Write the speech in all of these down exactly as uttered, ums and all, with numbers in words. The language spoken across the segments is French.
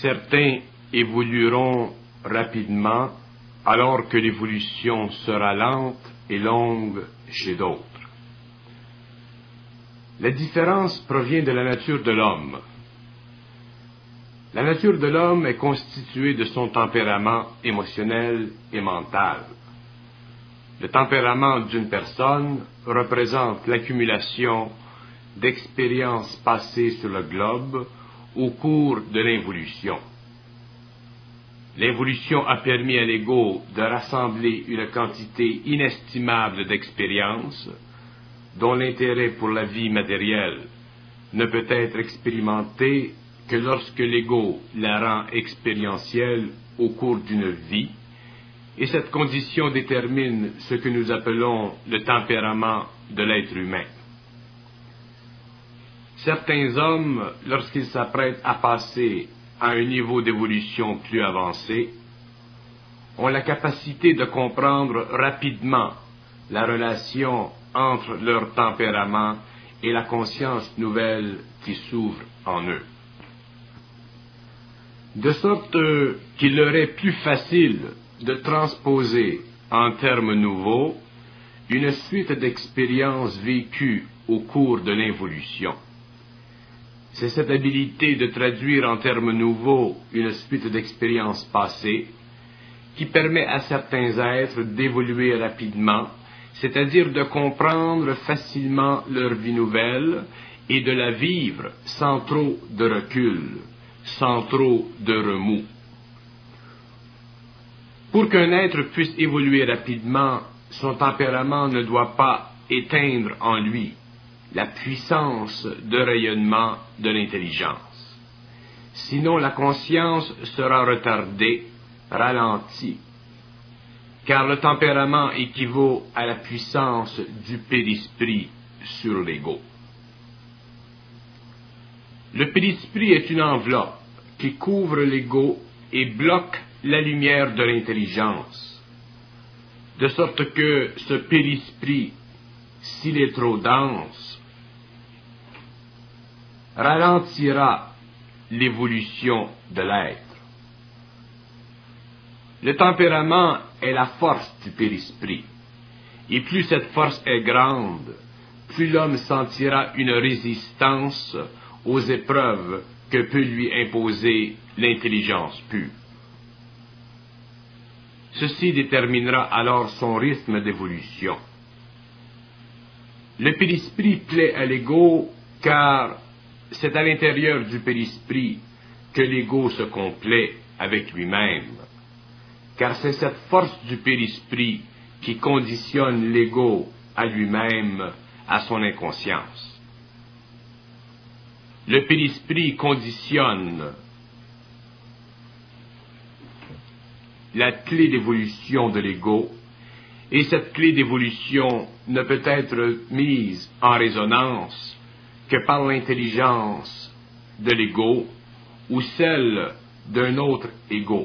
Certains évolueront rapidement alors que l'évolution sera lente et longue chez d'autres. La différence provient de la nature de l'homme. La nature de l'homme est constituée de son tempérament émotionnel et mental. Le tempérament d'une personne représente l'accumulation d'expériences passées sur le globe au cours de l'évolution. L'évolution a permis à l'ego de rassembler une quantité inestimable d'expériences dont l'intérêt pour la vie matérielle ne peut être expérimenté que lorsque l'ego la rend expérientielle au cours d'une vie, et cette condition détermine ce que nous appelons le tempérament de l'être humain. Certains hommes, lorsqu'ils s'apprêtent à passer à un niveau d'évolution plus avancé, ont la capacité de comprendre rapidement la relation entre leur tempérament et la conscience nouvelle qui s'ouvre en eux. De sorte qu'il leur est plus facile de transposer en termes nouveaux une suite d'expériences vécues au cours de l'évolution. C'est cette habileté de traduire en termes nouveaux une suite d'expériences passées qui permet à certains êtres d'évoluer rapidement, c'est-à-dire de comprendre facilement leur vie nouvelle et de la vivre sans trop de recul, sans trop de remous. Pour qu'un être puisse évoluer rapidement, son tempérament ne doit pas éteindre en lui la puissance de rayonnement de l'intelligence. Sinon, la conscience sera retardée, ralentie, car le tempérament équivaut à la puissance du périsprit sur l'ego. Le périsprit est une enveloppe qui couvre l'ego et bloque la lumière de l'intelligence, de sorte que ce périsprit, s'il est trop dense, ralentira l'évolution de l'être. Le tempérament est la force du périsprit, et plus cette force est grande, plus l'homme sentira une résistance aux épreuves que peut lui imposer l'intelligence pure. Ceci déterminera alors son rythme d'évolution. Le périsprit plaît à l'ego car c'est à l'intérieur du périsprit que l'ego se complaît avec lui-même, car c'est cette force du périsprit qui conditionne l'ego à lui-même, à son inconscience. Le périsprit conditionne la clé d'évolution de l'ego, et cette clé d'évolution ne peut être mise en résonance que par l'intelligence de l'ego ou celle d'un autre ego.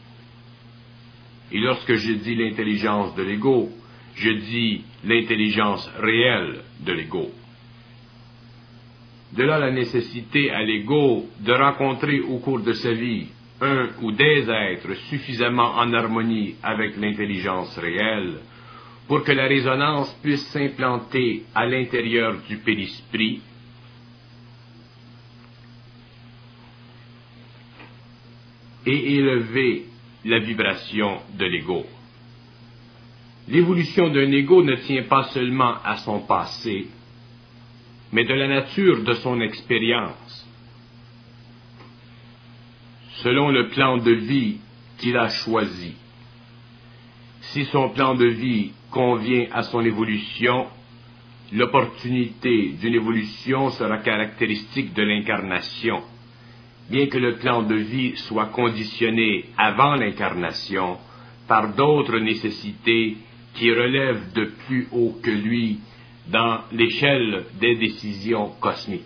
Et lorsque je dis l'intelligence de l'ego, je dis l'intelligence réelle de l'ego. De là la nécessité à l'ego de rencontrer au cours de sa vie un ou des êtres suffisamment en harmonie avec l'intelligence réelle pour que la résonance puisse s'implanter à l'intérieur du périsprit et élever la vibration de l'ego. L'évolution d'un ego ne tient pas seulement à son passé, mais de la nature de son expérience. Selon le plan de vie qu'il a choisi. Si son plan de vie convient à son évolution, l'opportunité d'une évolution sera caractéristique de l'incarnation, bien que le plan de vie soit conditionné avant l'incarnation par d'autres nécessités qui relèvent de plus haut que lui dans l'échelle des décisions cosmiques.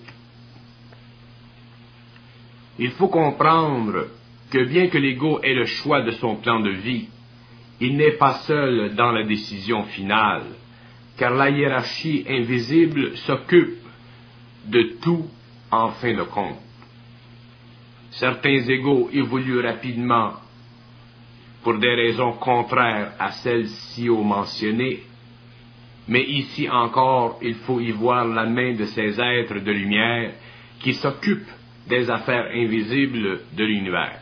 Il faut comprendre que bien que l'ego ait le choix de son plan de vie, il n'est pas seul dans la décision finale, car la hiérarchie invisible s'occupe de tout en fin de compte. Certains égos évoluent rapidement pour des raisons contraires à celles ci-haut mentionnées, mais ici encore, il faut y voir la main de ces êtres de lumière qui s'occupent des affaires invisibles de l'univers.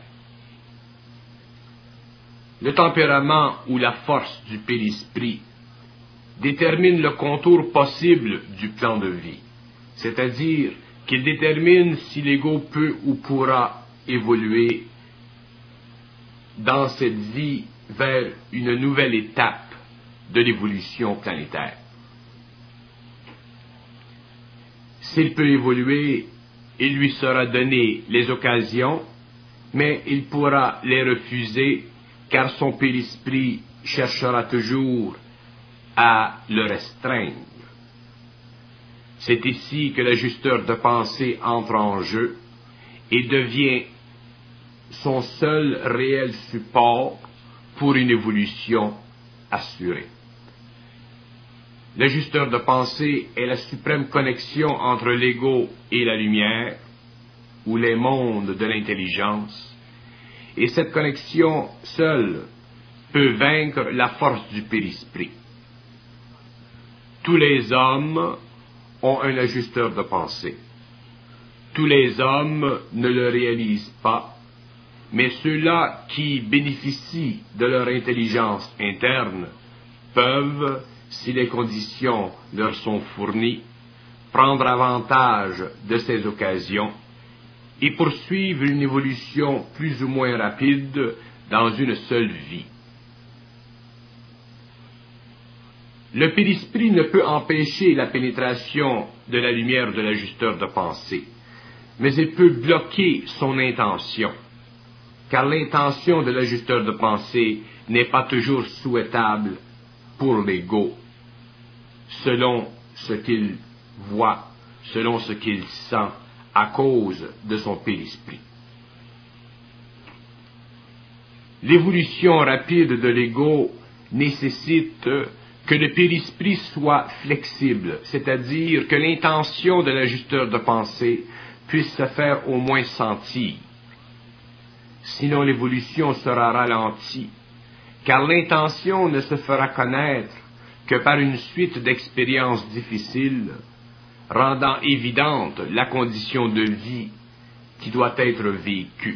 Le tempérament ou la force du périsprit détermine le contour possible du plan de vie, c'est-à-dire qu'il détermine si l'ego peut ou pourra évoluer dans cette vie vers une nouvelle étape de l'évolution planétaire. S'il peut évoluer, il lui sera donné les occasions, mais il pourra les refuser car son périsprit cherchera toujours à le restreindre. C'est ici que l'ajusteur de pensée entre en jeu et devient son seul réel support pour une évolution assurée. L'ajusteur de pensée est la suprême connexion entre l'ego et la lumière, ou les mondes de l'intelligence, et cette connexion seule peut vaincre la force du périsprit. Tous les hommes ont un ajusteur de pensée. Tous les hommes ne le réalisent pas, mais ceux-là qui bénéficient de leur intelligence interne peuvent, si les conditions leur sont fournies, prendre avantage de ces occasions et poursuivre une évolution plus ou moins rapide dans une seule vie. Le périsprit ne peut empêcher la pénétration de la lumière de l'ajusteur de pensée, mais il peut bloquer son intention, car l'intention de l'ajusteur de pensée n'est pas toujours souhaitable pour l'ego, selon ce qu'il voit, selon ce qu'il sent, à cause de son périsprit. L'évolution rapide de l'ego nécessite que le périsprit soit flexible, c'est-à-dire que l'intention de l'ajusteur de pensée puisse se faire au moins sentir. Sinon l'évolution sera ralentie, car l'intention ne se fera connaître que par une suite d'expériences difficiles, rendant évidente la condition de vie qui doit être vécue.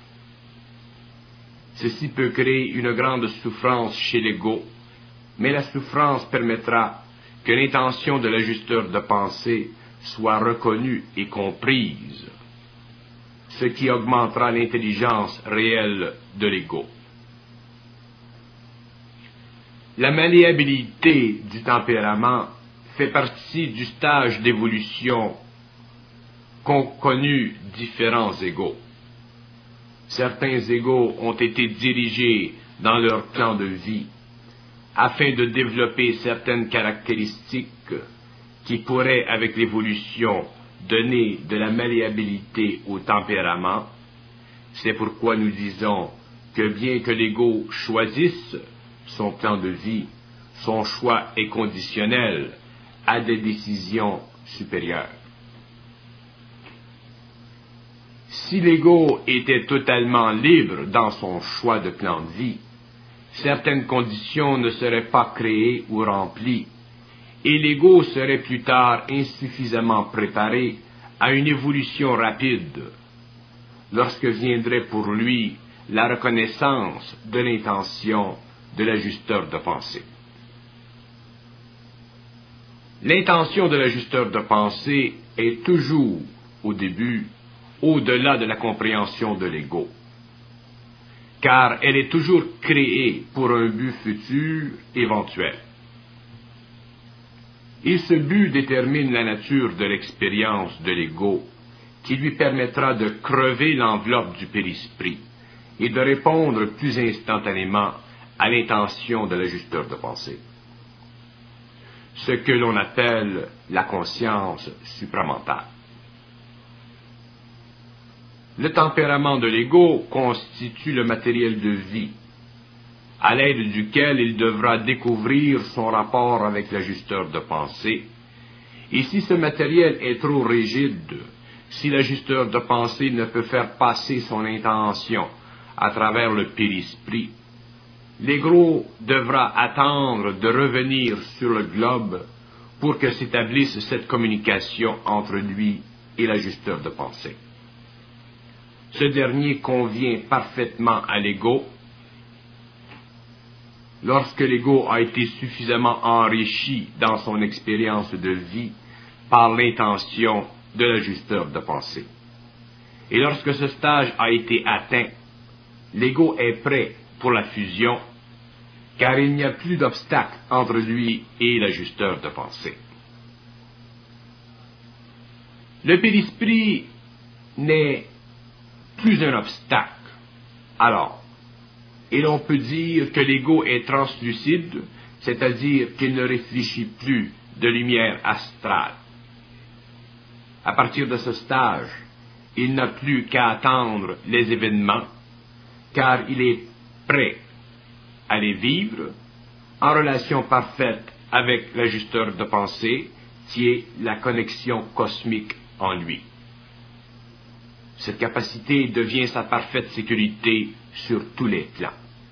Ceci peut créer une grande souffrance chez l'ego, mais la souffrance permettra que l'intention de l'ajusteur de pensée soit reconnue et comprise, ce qui augmentera l'intelligence réelle de l'ego. La malléabilité du tempérament fait partie du stage d'évolution qu'ont connu différents égos. Certains égos ont été dirigés dans leur plan de vie afin de développer certaines caractéristiques qui pourraient, avec l'évolution, donner de la malléabilité au tempérament. C'est pourquoi nous disons que bien que l'ego choisisse son plan de vie, son choix est conditionnel à des décisions supérieures. Si l'ego était totalement libre dans son choix de plan de vie, certaines conditions ne seraient pas créées ou remplies, et l'ego serait plus tard insuffisamment préparé à une évolution rapide, lorsque viendrait pour lui la reconnaissance de l'intention de l'ajusteur de pensée. L'intention de l'ajusteur de pensée est toujours, au début, au-delà de la compréhension de l'ego, car elle est toujours créée pour un but futur éventuel. Et ce but détermine la nature de l'expérience de l'ego, qui lui permettra de crever l'enveloppe du périsprit et de répondre plus instantanément à l'intention de l'ajusteur de pensée, ce que l'on appelle la conscience supramentale. Le tempérament de l'ego constitue le matériel de vie, à l'aide duquel il devra découvrir son rapport avec l'ajusteur de pensée, et si ce matériel est trop rigide, si l'ajusteur de pensée ne peut faire passer son intention à travers le périsprit, l'ego devra attendre de revenir sur le globe pour que s'établisse cette communication entre lui et l'ajusteur de pensée. Ce dernier convient parfaitement à l'ego lorsque l'ego a été suffisamment enrichi dans son expérience de vie par l'intention de l'ajusteur de pensée. Et lorsque ce stage a été atteint, l'ego est prêt pour la fusion, car il n'y a plus d'obstacle entre lui et l'ajusteur de pensée. Le périsprit n'est plus un obstacle. Alors, et l'on peut dire que l'ego est translucide, c'est-à-dire qu'il ne réfléchit plus de lumière astrale. À partir de ce stage, il n'a plus qu'à attendre les événements, car il est prêt à les vivre en relation parfaite avec l'ajusteur de pensée qui est la connexion cosmique en lui. Cette capacité devient sa parfaite sécurité sur tous les plans.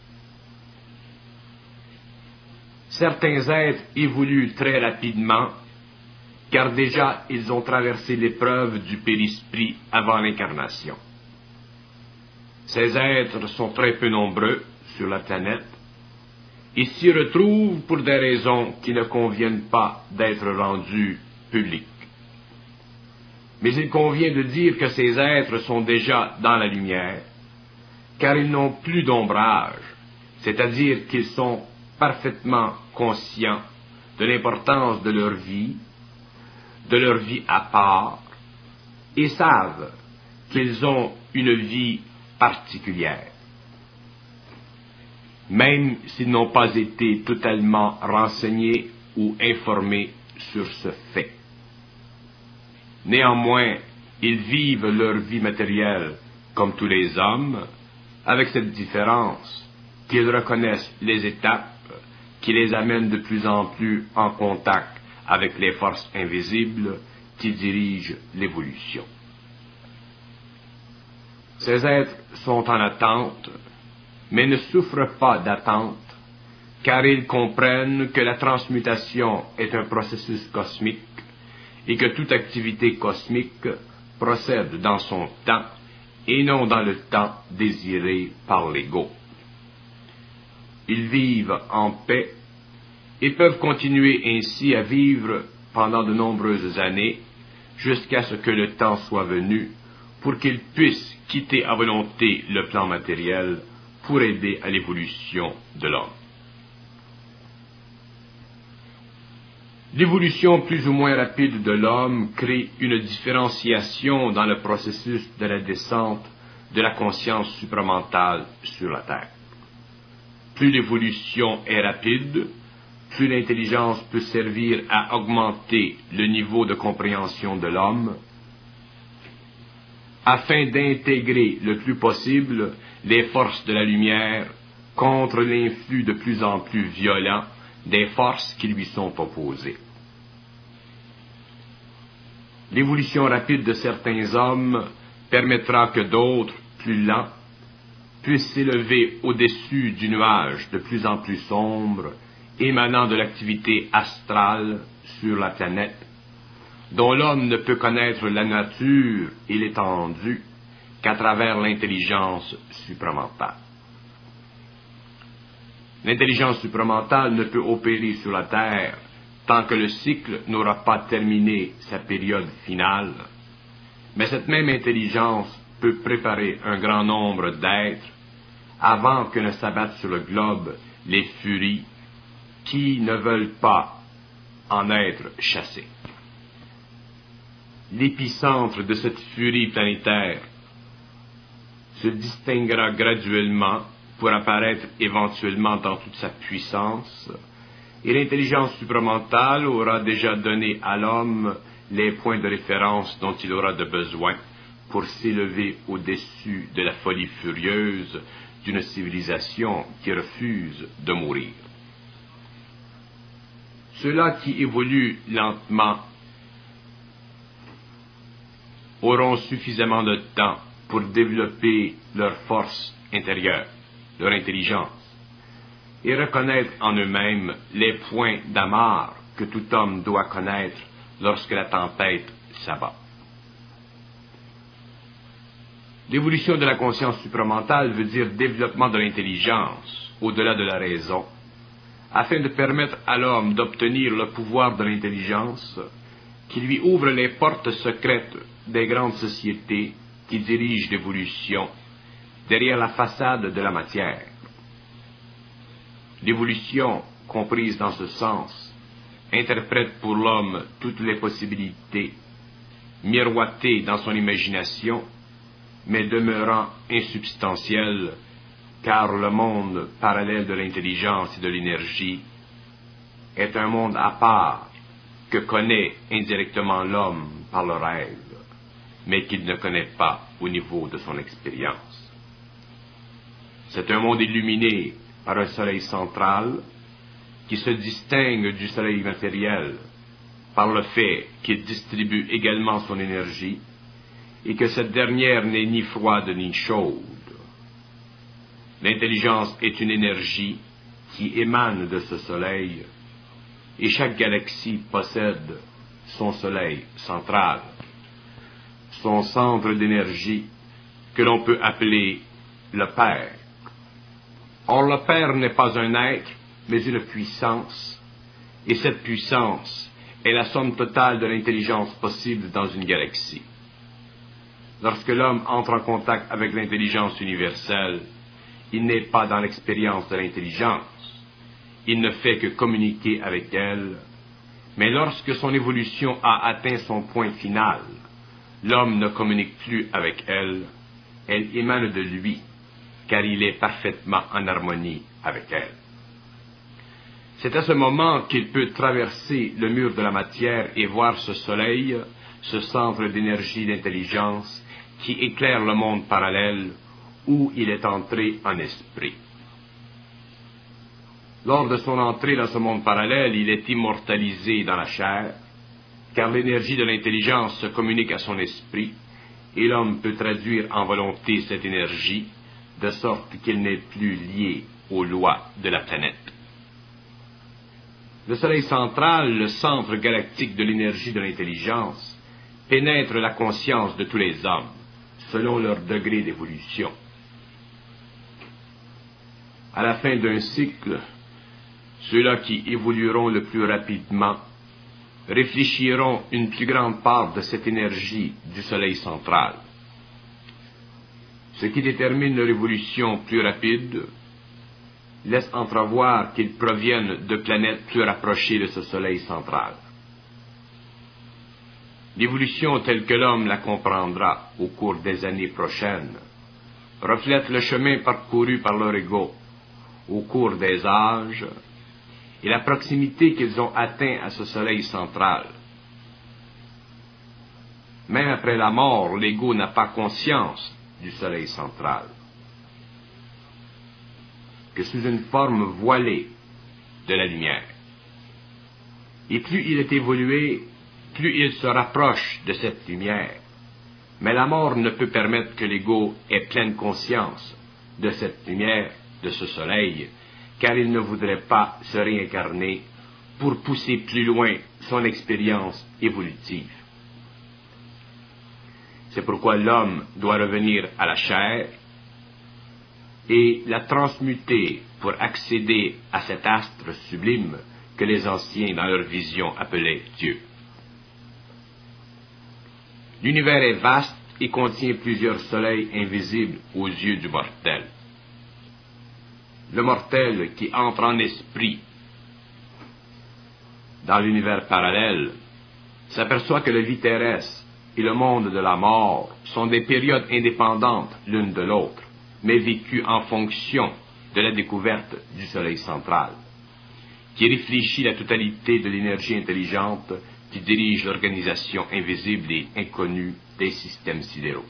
Certains êtres évoluent très rapidement, car déjà ils ont traversé l'épreuve du périsprit avant l'incarnation. Ces êtres sont très peu nombreux sur la planète, et s'y retrouvent pour des raisons qui ne conviennent pas d'être rendues publiques. Mais il convient de dire que ces êtres sont déjà dans la lumière, car ils n'ont plus d'ombrage, c'est-à-dire qu'ils sont parfaitement conscients de l'importance de leur vie, de leur vie à part, et savent qu'ils ont une vie particulière. Même s'ils n'ont pas été totalement renseignés ou informés sur ce fait. Néanmoins, ils vivent leur vie matérielle comme tous les hommes, avec cette différence qu'ils reconnaissent les étapes qui les amènent de plus en plus en contact avec les forces invisibles qui dirigent l'évolution. Ces êtres sont en attente, mais ne souffrent pas d'attente, car ils comprennent que la transmutation est un processus cosmique et que toute activité cosmique procède dans son temps et non dans le temps désiré par l'ego. Ils vivent en paix et peuvent continuer ainsi à vivre pendant de nombreuses années jusqu'à ce que le temps soit venu pour qu'ils puissent quitter à volonté le plan matériel pour aider à l'évolution de l'homme. L'évolution plus ou moins rapide de l'homme crée une différenciation dans le processus de la descente de la conscience supramentale sur la Terre. Plus l'évolution est rapide, plus l'intelligence peut servir à augmenter le niveau de compréhension de l'homme, afin d'intégrer le plus possible les forces de la lumière contre l'influx de plus en plus violent des forces qui lui sont opposées. L'évolution rapide de certains hommes permettra que d'autres, plus lents, puissent s'élever au-dessus du nuage de plus en plus sombre émanant de l'activité astrale sur la planète, dont l'homme ne peut connaître la nature et l'étendue qu'à travers l'intelligence supramentale. L'intelligence supramentale ne peut opérer sur la Terre tant que le cycle n'aura pas terminé sa période finale, mais cette même intelligence peut préparer un grand nombre d'êtres avant que ne s'abattent sur le globe les furies qui ne veulent pas en être chassées. L'épicentre de cette furie planétaire se distinguera graduellement pour apparaître éventuellement dans toute sa puissance, et l'intelligence supramentale aura déjà donné à l'homme les points de référence dont il aura de besoin pour s'élever au-dessus de la folie furieuse d'une civilisation qui refuse de mourir. Ceux-là qui évoluent lentement auront suffisamment de temps pour développer leur force intérieure, leur intelligence, et reconnaître en eux-mêmes les points d'amarre que tout homme doit connaître lorsque la tempête s'abat. L'évolution de la conscience supramentale veut dire développement de l'intelligence au-delà de la raison, afin de permettre à l'homme d'obtenir le pouvoir de l'intelligence qui lui ouvre les portes secrètes des grandes sociétés qui dirigent l'évolution derrière la façade de la matière. L'évolution, comprise dans ce sens, interprète pour l'homme toutes les possibilités, miroitées dans son imagination, mais demeurant insubstantielles, car le monde parallèle de l'intelligence et de l'énergie est un monde à part que connaît indirectement l'homme par le rêve, mais qu'il ne connaît pas au niveau de son expérience. C'est un monde illuminé par un soleil central qui se distingue du soleil matériel par le fait qu'il distribue également son énergie et que cette dernière n'est ni froide ni chaude. L'intelligence est une énergie qui émane de ce soleil et chaque galaxie possède son soleil central, son centre d'énergie que l'on peut appeler le Père. Or, le Père n'est pas un être, mais une puissance, et cette puissance est la somme totale de l'intelligence possible dans une galaxie. Lorsque l'homme entre en contact avec l'intelligence universelle, il n'est pas dans l'expérience de l'intelligence, il ne fait que communiquer avec elle, mais lorsque son évolution a atteint son point final, l'homme ne communique plus avec elle, elle émane de lui, car il est parfaitement en harmonie avec elle. C'est à ce moment qu'il peut traverser le mur de la matière et voir ce soleil, ce centre d'énergie d'intelligence qui éclaire le monde parallèle où il est entré en esprit. Lors de son entrée dans ce monde parallèle, il est immortalisé dans la chair, car l'énergie de l'intelligence se communique à son esprit, et l'homme peut traduire en volonté cette énergie, de sorte qu'il n'est plus lié aux lois de la planète. Le soleil central, le centre galactique de l'énergie de l'intelligence, pénètre la conscience de tous les hommes, selon leur degré d'évolution. À la fin d'un cycle, ceux-là qui évolueront le plus rapidement réfléchiront une plus grande part de cette énergie du soleil central. Ce qui détermine leur évolution plus rapide laisse entrevoir qu'ils proviennent de planètes plus rapprochées de ce soleil central. L'évolution telle que l'homme la comprendra au cours des années prochaines reflète le chemin parcouru par leur ego au cours des âges et la proximité qu'ils ont atteint à ce soleil central. Même après la mort, l'ego n'a pas conscience du soleil central, que sous une forme voilée de la lumière. Et plus il est évolué, plus il se rapproche de cette lumière. Mais la mort ne peut permettre que l'ego ait pleine conscience de cette lumière, de ce soleil, car il ne voudrait pas se réincarner pour pousser plus loin son expérience évolutive. C'est pourquoi l'homme doit revenir à la chair et la transmuter pour accéder à cet astre sublime que les anciens dans leur vision appelaient Dieu. L'univers est vaste et contient plusieurs soleils invisibles aux yeux du mortel. Le mortel qui entre en esprit dans l'univers parallèle s'aperçoit que la vie terrestre et le monde de la mort sont des périodes indépendantes l'une de l'autre, mais vécues en fonction de la découverte du soleil central, qui réfléchit la totalité de l'énergie intelligente qui dirige l'organisation invisible et inconnue des systèmes sidéraux.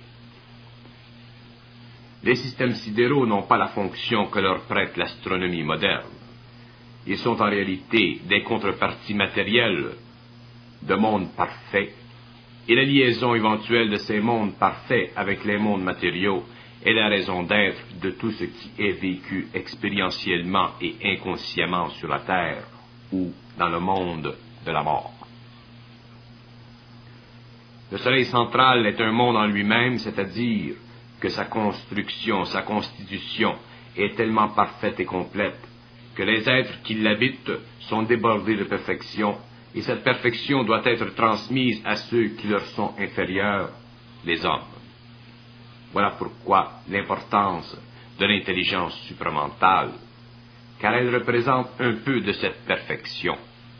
Les systèmes sidéraux n'ont pas la fonction que leur prête l'astronomie moderne. Ils sont en réalité des contreparties matérielles de mondes parfaits et la liaison éventuelle de ces mondes parfaits avec les mondes matériaux est la raison d'être de tout ce qui est vécu expérientiellement et inconsciemment sur la Terre ou dans le monde de la mort. Le Soleil central est un monde en lui-même, c'est-à-dire que sa construction, sa constitution est tellement parfaite et complète que les êtres qui l'habitent sont débordés de perfection, et cette perfection doit être transmise à ceux qui leur sont inférieurs, les hommes. Voilà pourquoi l'importance de l'intelligence supramentale, car elle représente un peu de cette perfection.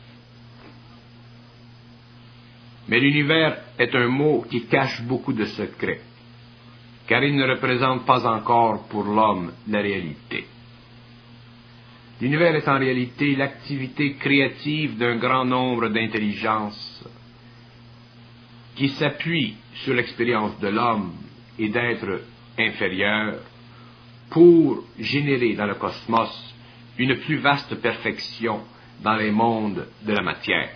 Mais l'univers est un mot qui cache beaucoup de secrets, car il ne représente pas encore pour l'homme la réalité. L'univers est en réalité l'activité créative d'un grand nombre d'intelligences qui s'appuient sur l'expérience de l'homme et d'êtres inférieurs pour générer dans le cosmos une plus vaste perfection dans les mondes de la matière.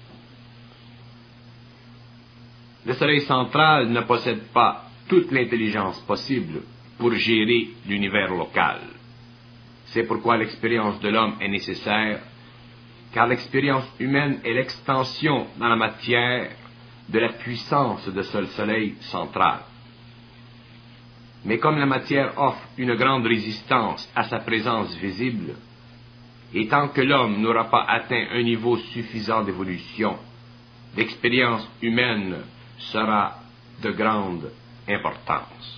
Le Soleil central ne possède pas toute l'intelligence possible pour gérer l'univers local. C'est pourquoi l'expérience de l'homme est nécessaire, car l'expérience humaine est l'extension dans la matière de la puissance de ce Soleil central. Mais comme la matière offre une grande résistance à sa présence visible, et tant que l'homme n'aura pas atteint un niveau suffisant d'évolution, l'expérience humaine sera de grande importance.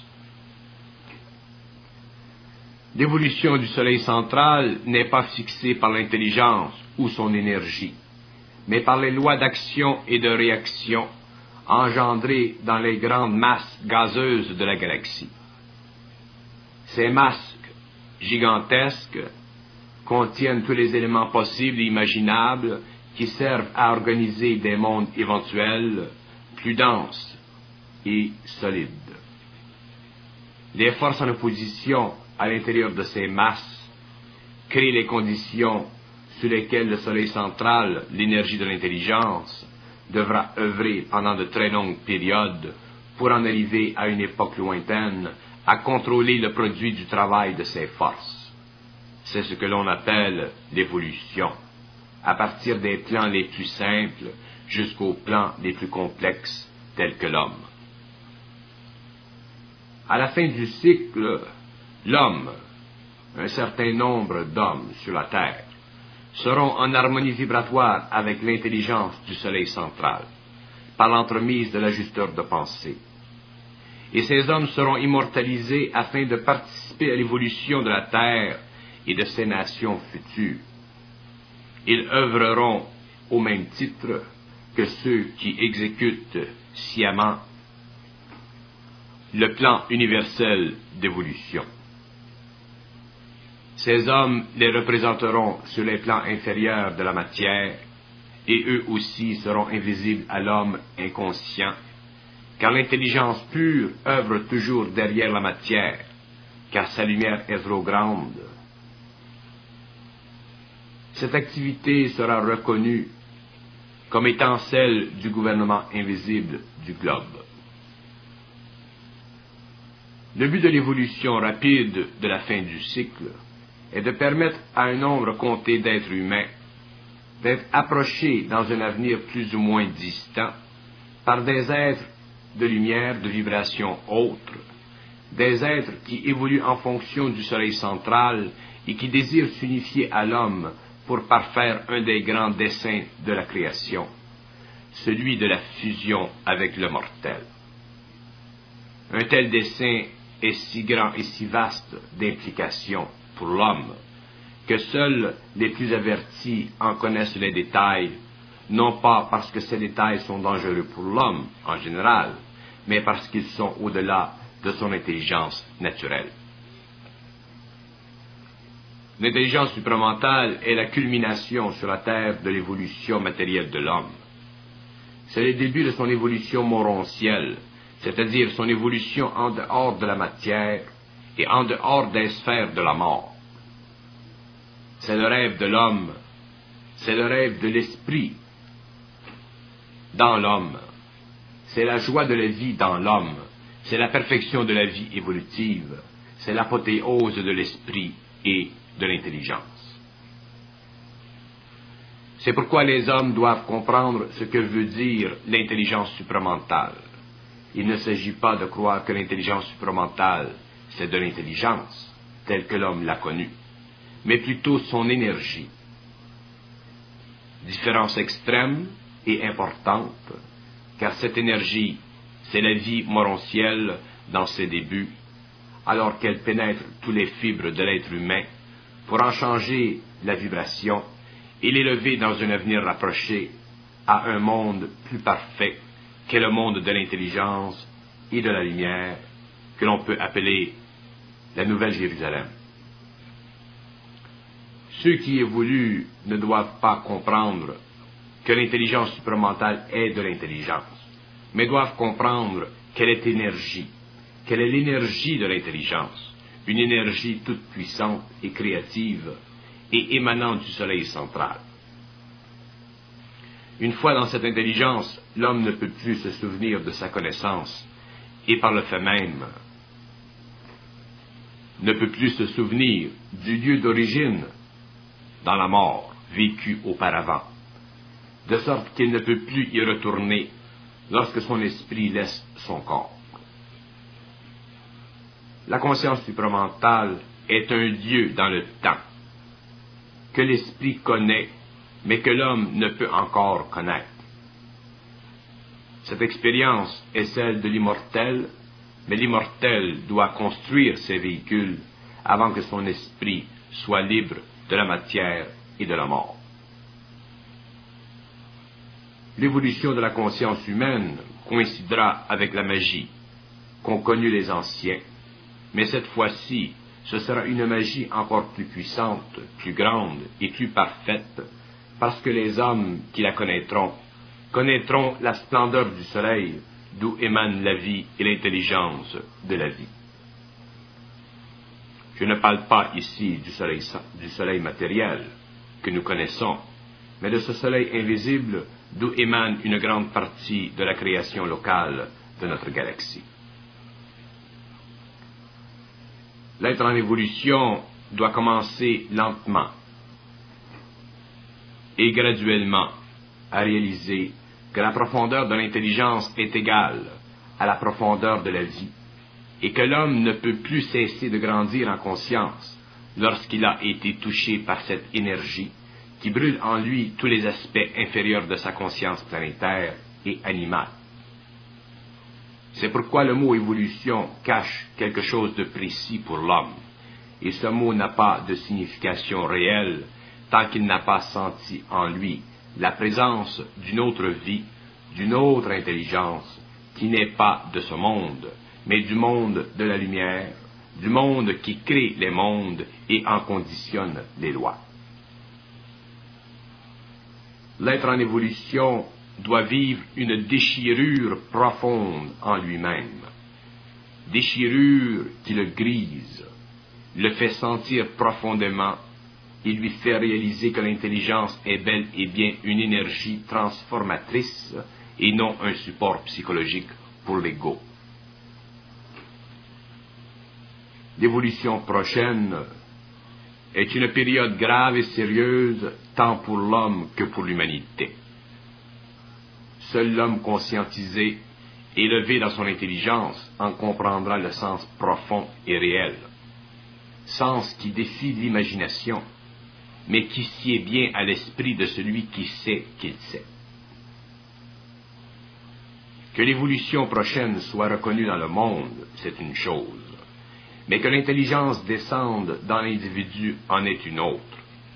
L'évolution du Soleil central n'est pas fixée par l'intelligence ou son énergie, mais par les lois d'action et de réaction engendrées dans les grandes masses gazeuses de la galaxie. Ces masses gigantesques contiennent tous les éléments possibles et imaginables qui servent à organiser des mondes éventuels plus denses et solides. Les forces en opposition à l'intérieur de ces masses créent les conditions sur lesquelles le Soleil central, l'énergie de l'intelligence, devra œuvrer pendant de très longues périodes pour en arriver à une époque lointaine à contrôler le produit du travail de ces forces. C'est ce que l'on appelle l'évolution, à partir des plans les plus simples jusqu'aux plans les plus complexes tels que l'homme. À la fin du cycle, l'homme, un certain nombre d'hommes sur la Terre, seront en harmonie vibratoire avec l'intelligence du Soleil central, par l'entremise de l'ajusteur de pensée. Et ces hommes seront immortalisés afin de participer à l'évolution de la Terre et de ses nations futures. Ils œuvreront au même titre que ceux qui exécutent sciemment le plan universel d'évolution. Ces hommes les représenteront sur les plans inférieurs de la matière, et eux aussi seront invisibles à l'homme inconscient, car l'intelligence pure œuvre toujours derrière la matière, car sa lumière est trop grande. Cette activité sera reconnue comme étant celle du gouvernement invisible du globe. Le but de l'évolution rapide de la fin du cycle est de permettre à un nombre compté d'êtres humains d'être approchés dans un avenir plus ou moins distant par des êtres de lumière, de vibration autres, des êtres qui évoluent en fonction du Soleil central et qui désirent s'unifier à l'homme pour parfaire un des grands desseins de la création, celui de la fusion avec le mortel. Un tel dessein est si grand et si vaste d'implications pour l'homme que seuls les plus avertis en connaissent les détails, non pas parce que ces détails sont dangereux pour l'homme en général, mais parce qu'ils sont au-delà de son intelligence naturelle. L'intelligence supramentale est la culmination sur la Terre de l'évolution matérielle de l'homme. C'est le début de son évolution morontielle, c'est-à-dire son évolution en dehors de la matière et en dehors des sphères de la mort. C'est le rêve de l'homme, c'est le rêve de l'esprit dans l'homme, c'est la joie de la vie dans l'homme, c'est la perfection de la vie évolutive, c'est l'apothéose de l'esprit et de l'intelligence. C'est pourquoi les hommes doivent comprendre ce que veut dire l'intelligence supramentale. Il ne s'agit pas de croire que l'intelligence supramentale, c'est de l'intelligence, telle que l'homme l'a connue, mais plutôt son énergie. Différence extrême et importante, car cette énergie, c'est la vie morontielle dans ses débuts, alors qu'elle pénètre tous les fibres de l'être humain pour en changer la vibration et l'élever dans un avenir rapproché à un monde plus parfait qu'est le monde de l'intelligence et de la lumière, que l'on peut appeler la Nouvelle Jérusalem. Ceux qui évoluent ne doivent pas comprendre que l'intelligence supramentale est de l'intelligence, mais doivent comprendre qu'elle est énergie, qu'elle est l'énergie de l'intelligence, une énergie toute puissante et créative et émanant du soleil central. Une fois dans cette intelligence, l'homme ne peut plus se souvenir de sa connaissance et par le fait même ne peut plus se souvenir du lieu d'origine dans la mort vécue auparavant, de sorte qu'il ne peut plus y retourner lorsque son esprit laisse son corps. La conscience supramentale est un Dieu dans le temps, que l'esprit connaît, mais que l'homme ne peut encore connaître. Cette expérience est celle de l'immortel, mais l'immortel doit construire ses véhicules avant que son esprit soit libre de la matière et de la mort. L'évolution de la conscience humaine coïncidera avec la magie qu'ont connue les anciens, mais cette fois-ci, ce sera une magie encore plus puissante, plus grande et plus parfaite, parce que les hommes qui la connaîtront, connaîtront la splendeur du soleil, d'où émane la vie et l'intelligence de la vie. Je ne parle pas ici du soleil, du soleil matériel que nous connaissons, mais de ce soleil invisible d'où émane une grande partie de la création locale de notre galaxie. L'être en évolution doit commencer lentement et graduellement à réaliser que la profondeur de l'intelligence est égale à la profondeur de la vie, et que l'homme ne peut plus cesser de grandir en conscience lorsqu'il a été touché par cette énergie qui brûle en lui tous les aspects inférieurs de sa conscience planétaire et animale. C'est pourquoi le mot évolution cache quelque chose de précis pour l'homme, et ce mot n'a pas de signification réelle tant qu'il n'a pas senti en lui la présence d'une autre vie, d'une autre intelligence, qui n'est pas de ce monde, mais du monde de la lumière, du monde qui crée les mondes et en conditionne les lois. L'être en évolution doit vivre une déchirure profonde en lui-même, déchirure qui le grise, le fait sentir profondément et lui fait réaliser que l'intelligence est bel et bien une énergie transformatrice et non un support psychologique pour l'ego. L'évolution prochaine est une période grave et sérieuse tant pour l'homme que pour l'humanité. Seul l'homme conscientisé, élevé dans son intelligence, en comprendra le sens profond et réel, sens qui défie l'imagination, mais qui sied bien à l'esprit de celui qui sait qu'il sait. Que l'évolution prochaine soit reconnue dans le monde, c'est une chose, mais que l'intelligence descende dans l'individu en est une autre.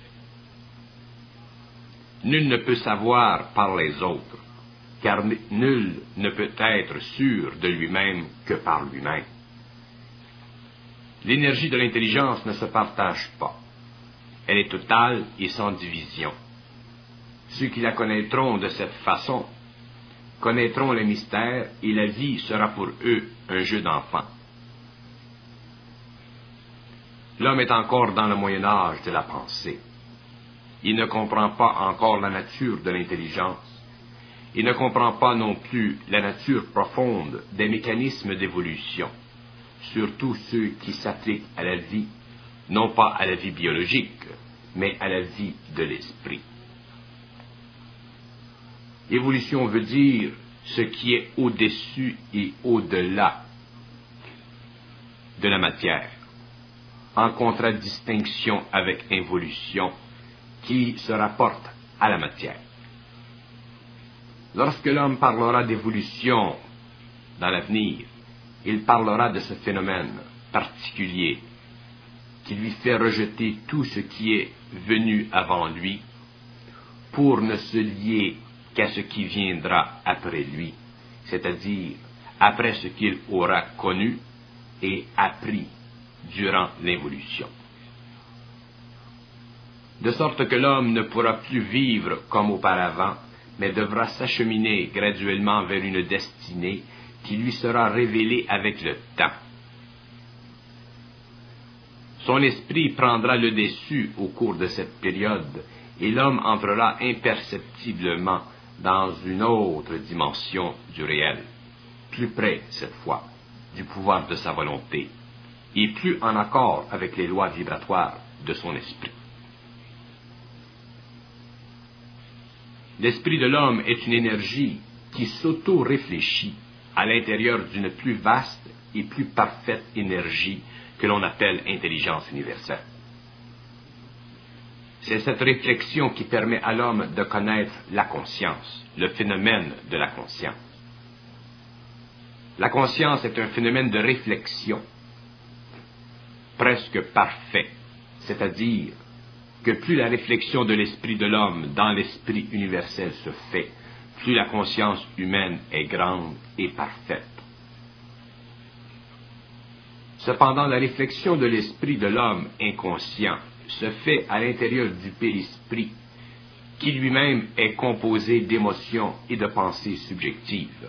Nul ne peut savoir par les autres, car nul ne peut être sûr de lui-même que par lui-même. L'énergie de l'intelligence ne se partage pas. Elle est totale et sans division. Ceux qui la connaîtront de cette façon connaîtront les mystères et la vie sera pour eux un jeu d'enfant. L'homme est encore dans le Moyen Âge de la pensée. Il ne comprend pas encore la nature de l'intelligence et ne comprend pas non plus la nature profonde des mécanismes d'évolution, surtout ceux qui s'appliquent à la vie, non pas à la vie biologique, mais à la vie de l'esprit. Évolution veut dire ce qui est au-dessus et au-delà de la matière, en contradistinction avec involution qui se rapporte à la matière. Lorsque l'homme parlera d'évolution dans l'avenir, il parlera de ce phénomène particulier qui lui fait rejeter tout ce qui est venu avant lui pour ne se lier qu'à ce qui viendra après lui, c'est-à-dire après ce qu'il aura connu et appris durant l'évolution. De sorte que l'homme ne pourra plus vivre comme auparavant, mais devra s'acheminer graduellement vers une destinée qui lui sera révélée avec le temps. Son esprit prendra le dessus au cours de cette période, et l'homme entrera imperceptiblement dans une autre dimension du réel, plus près, cette fois, du pouvoir de sa volonté, et plus en accord avec les lois vibratoires de son esprit. L'esprit de l'homme est une énergie qui s'auto-réfléchit à l'intérieur d'une plus vaste et plus parfaite énergie que l'on appelle intelligence universelle. C'est cette réflexion qui permet à l'homme de connaître la conscience, le phénomène de la conscience. La conscience est un phénomène de réflexion presque parfait, c'est-à-dire que plus la réflexion de l'esprit de l'homme dans l'esprit universel se fait, plus la conscience humaine est grande et parfaite. Cependant, la réflexion de l'esprit de l'homme inconscient se fait à l'intérieur du périsprit, qui lui-même est composé d'émotions et de pensées subjectives.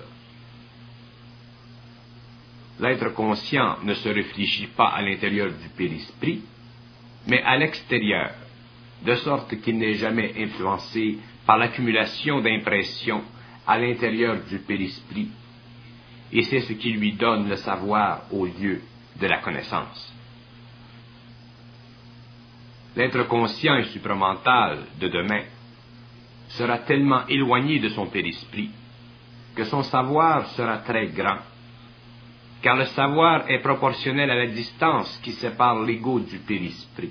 L'être conscient ne se réfléchit pas à l'intérieur du périsprit, mais à l'extérieur, de sorte qu'il n'est jamais influencé par l'accumulation d'impressions à l'intérieur du périsprit, et c'est ce qui lui donne le savoir au lieu de la connaissance. L'être conscient et supramental de demain sera tellement éloigné de son périsprit que son savoir sera très grand, car le savoir est proportionnel à la distance qui sépare l'ego du périsprit.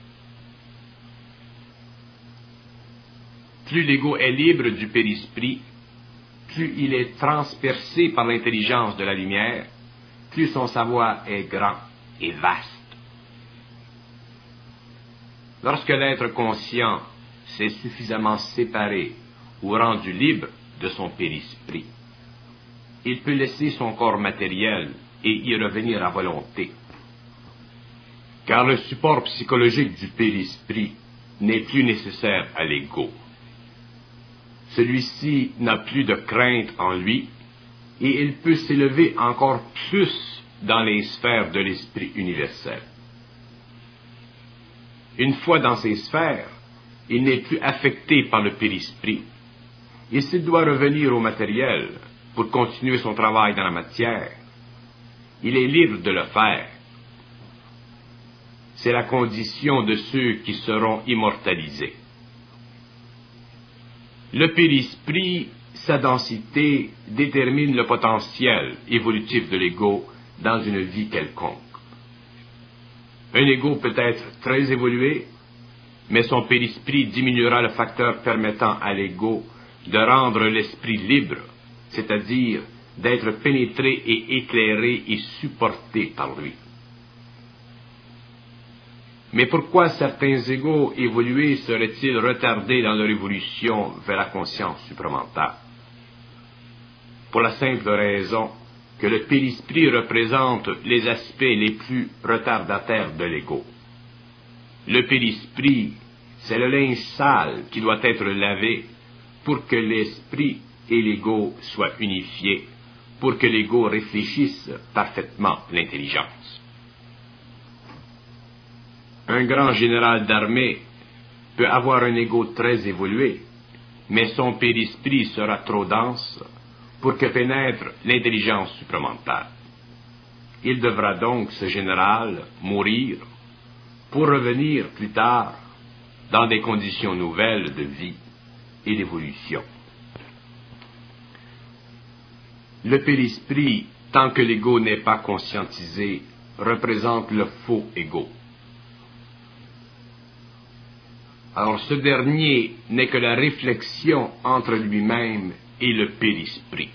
Plus l'ego est libre du périsprit, plus il est transpercé par l'intelligence de la lumière, plus son savoir est grand et vaste. Lorsque l'être conscient s'est suffisamment séparé ou rendu libre de son périsprit, il peut laisser son corps matériel et y revenir à volonté. Car le support psychologique du périsprit n'est plus nécessaire à l'ego. Celui-ci n'a plus de crainte en lui et il peut s'élever encore plus dans les sphères de l'esprit universel. Une fois dans ces sphères, il n'est plus affecté par le périsprit. Et s'il doit revenir au matériel pour continuer son travail dans la matière, il est libre de le faire. C'est la condition de ceux qui seront immortalisés. Le périsprit, sa densité, détermine le potentiel évolutif de l'ego dans une vie quelconque. Un ego peut être très évolué, mais son périsprit diminuera le facteur permettant à l'ego de rendre l'esprit libre, c'est-à-dire d'être pénétré et éclairé et supporté par lui. Mais pourquoi certains égos évolués seraient-ils retardés dans leur évolution vers la conscience supramentale? Pour la simple raison que le périsprit représente les aspects les plus retardataires de l'ego. Le périsprit, c'est le linge sale qui doit être lavé pour que l'esprit et l'ego soient unifiés, pour que l'ego réfléchisse parfaitement l'intelligence. Un grand général d'armée peut avoir un ego très évolué, mais son périsprit sera trop dense pour que pénètre l'intelligence supramentale. Il devra donc, ce général, mourir pour revenir plus tard dans des conditions nouvelles de vie et d'évolution. Le périsprit, tant que l'ego n'est pas conscientisé, représente le faux ego. Alors ce dernier n'est que la réflexion entre lui-même et le périsprit.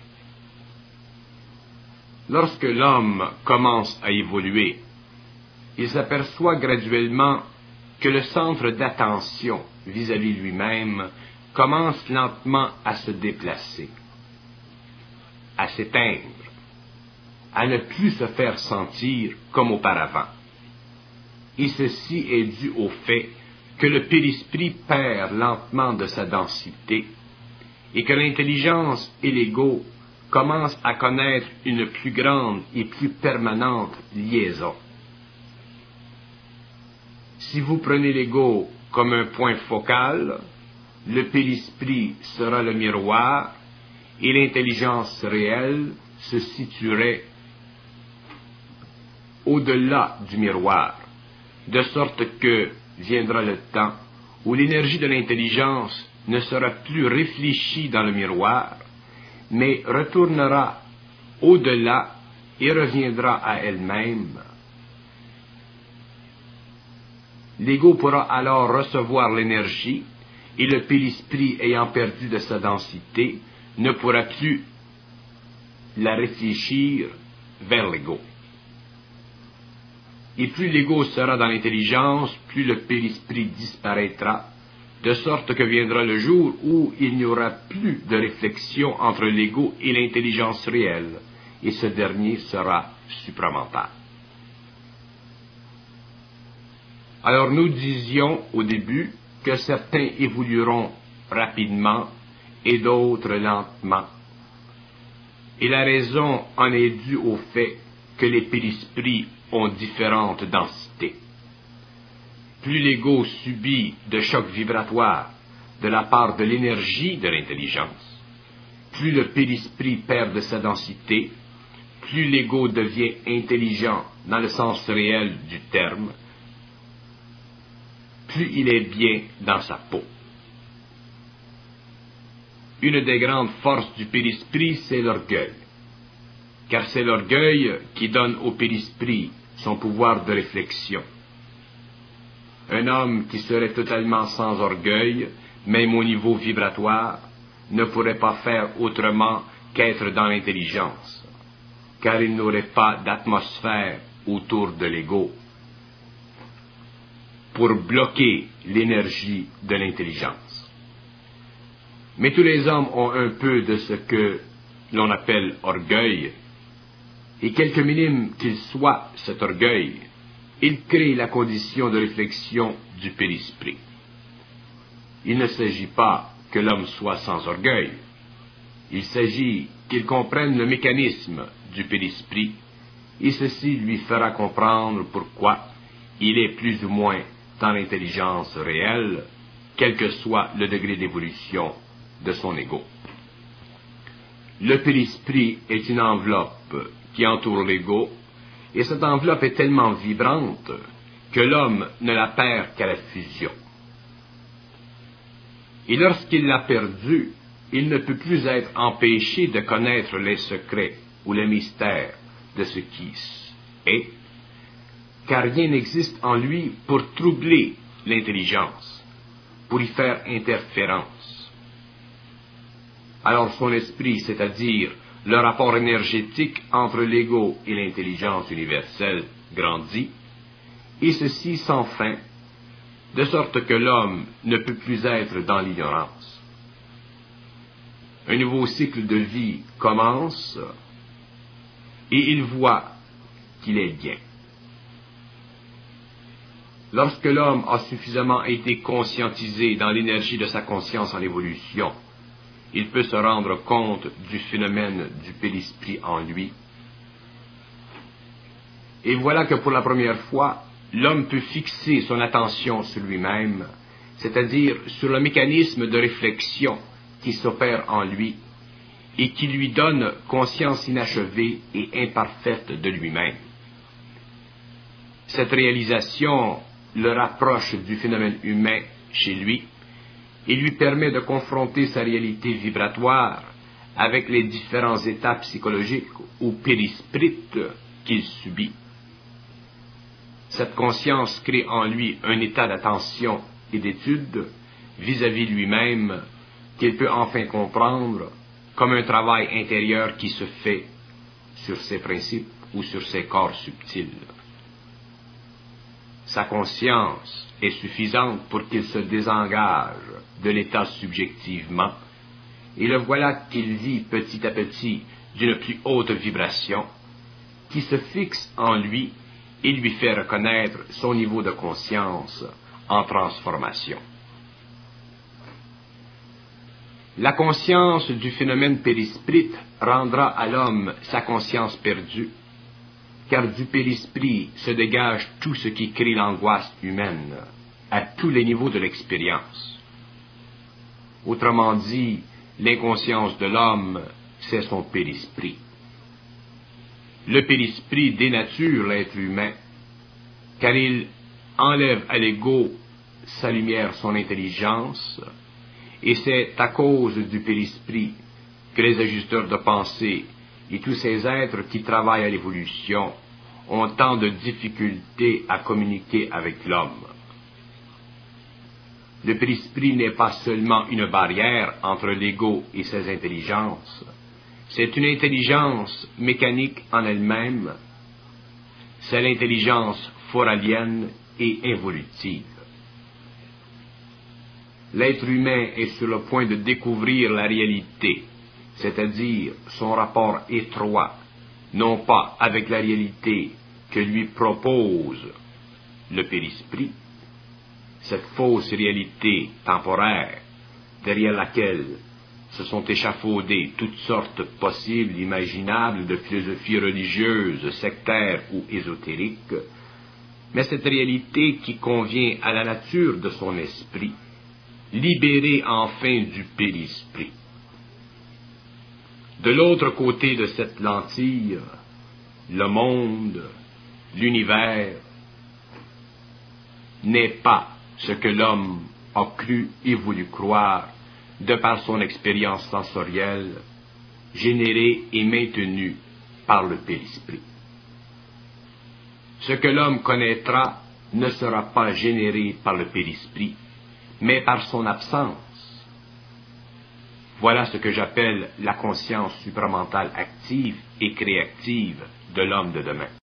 Lorsque l'homme commence à évoluer, il s'aperçoit graduellement que le centre d'attention vis-à-vis lui-même commence lentement à se déplacer, à s'éteindre, à ne plus se faire sentir comme auparavant. Et ceci est dû au fait que le périsprit perd lentement de sa densité et que l'intelligence et l'ego commencent à connaître une plus grande et plus permanente liaison. Si vous prenez l'ego comme un point focal, le périsprit sera le miroir et l'intelligence réelle se situerait au-delà du miroir, de sorte que viendra le temps où l'énergie de l'intelligence ne sera plus réfléchie dans le miroir, mais retournera au-delà et reviendra à elle-même. L'ego pourra alors recevoir l'énergie et le périsprit ayant perdu de sa densité ne pourra plus la réfléchir vers l'ego. Et plus l'ego sera dans l'intelligence, plus le périsprit disparaîtra, de sorte que viendra le jour où il n'y aura plus de réflexion entre l'ego et l'intelligence réelle, et ce dernier sera supramental. Alors nous disions au début que certains évolueront rapidement et d'autres lentement. Et la raison en est due au fait que les périsprits ont différentes densités. Plus l'ego subit de chocs vibratoires de la part de l'énergie de l'intelligence, plus le périsprit perd de sa densité, plus l'ego devient intelligent dans le sens réel du terme, plus il est bien dans sa peau. Une des grandes forces du périsprit, c'est l'orgueil, car c'est l'orgueil qui donne au périsprit son pouvoir de réflexion. Un homme qui serait totalement sans orgueil, même au niveau vibratoire, ne pourrait pas faire autrement qu'être dans l'intelligence, car il n'aurait pas d'atmosphère autour de l'ego pour bloquer l'énergie de l'intelligence. Mais tous les hommes ont un peu de ce que l'on appelle orgueil, et quelque minime qu'il soit cet orgueil, il crée la condition de réflexion du périsprit. Il ne s'agit pas que l'homme soit sans orgueil, il s'agit qu'il comprenne le mécanisme du périsprit, et ceci lui fera comprendre pourquoi il est plus ou moins dans l'intelligence réelle, quel que soit le degré d'évolution de son ego. Le périsprit est une enveloppe qui entoure l'ego, et cette enveloppe est tellement vibrante que l'homme ne la perd qu'à la fusion. Et lorsqu'il l'a perdue, il ne peut plus être empêché de connaître les secrets ou les mystères de ce qui est, car rien n'existe en lui pour troubler l'intelligence, pour y faire interférence. Alors son esprit, c'est-à-dire le rapport énergétique entre l'ego et l'intelligence universelle, grandit, et ceci sans fin, de sorte que l'homme ne peut plus être dans l'ignorance. Un nouveau cycle de vie commence, et il voit qu'il est bien. Lorsque l'homme a suffisamment été conscientisé dans l'énergie de sa conscience en évolution, il peut se rendre compte du phénomène du périsprit en lui. Et voilà que pour la première fois, l'homme peut fixer son attention sur lui-même, c'est-à-dire sur le mécanisme de réflexion qui s'opère en lui et qui lui donne conscience inachevée et imparfaite de lui-même. Cette réalisation le rapproche du phénomène humain chez lui et lui permet de confronter sa réalité vibratoire avec les différents états psychologiques ou périsprites qu'il subit. Cette conscience crée en lui un état d'attention et d'étude vis-à-vis lui-même qu'il peut enfin comprendre comme un travail intérieur qui se fait sur ses principes ou sur ses corps subtils. Sa conscience est suffisante pour qu'il se désengage de l'état subjectivement, et le voilà qu'il vit petit à petit d'une plus haute vibration, qui se fixe en lui et lui fait reconnaître son niveau de conscience en transformation. La conscience du phénomène périsprite rendra à l'homme sa conscience perdue, car du périsprit se dégage tout ce qui crée l'angoisse humaine, à tous les niveaux de l'expérience. Autrement dit, l'inconscience de l'homme, c'est son périsprit. Le périsprit dénature l'être humain, car il enlève à l'ego sa lumière, son intelligence, et c'est à cause du périsprit que les ajusteurs de pensée et tous ces êtres qui travaillent à l'évolution ont tant de difficultés à communiquer avec l'homme. Le périsprit n'est pas seulement une barrière entre l'ego et ses intelligences, c'est une intelligence mécanique en elle-même, c'est l'intelligence foralienne et involutive. L'être humain est sur le point de découvrir la réalité, c'est-à-dire son rapport étroit, non pas avec la réalité que lui propose le périsprit, cette fausse réalité temporaire derrière laquelle se sont échafaudées toutes sortes possibles, imaginables de philosophies religieuses, sectaires ou ésotériques, mais cette réalité qui convient à la nature de son esprit, libéré enfin du périsprit. De l'autre côté de cette lentille, le monde, l'univers, n'est pas ce que l'homme a cru et voulu croire de par son expérience sensorielle, générée et maintenue par le périsprit. Ce que l'homme connaîtra ne sera pas généré par le périsprit, mais par son absence. Voilà ce que j'appelle la conscience supramentale active et créative de l'homme de demain.